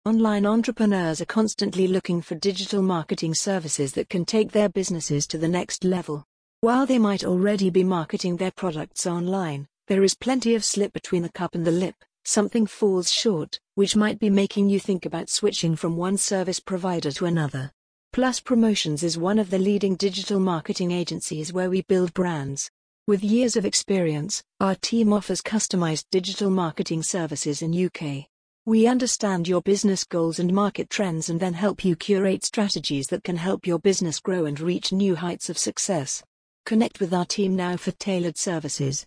Online entrepreneurs are constantly looking for digital marketing services that can take their businesses to the next level. While they might already be marketing their products online, there is plenty of slip between the cup and the lip. Something falls short, which might be making you think about switching from one service provider to another. Plus Promotions is one of the leading digital marketing agencies where we build brands. With years of experience, our team offers customized digital marketing services in UK. We understand your business goals and market trends and then help you curate strategies that can help your business grow and reach new heights of success. Connect with our team now for tailored services.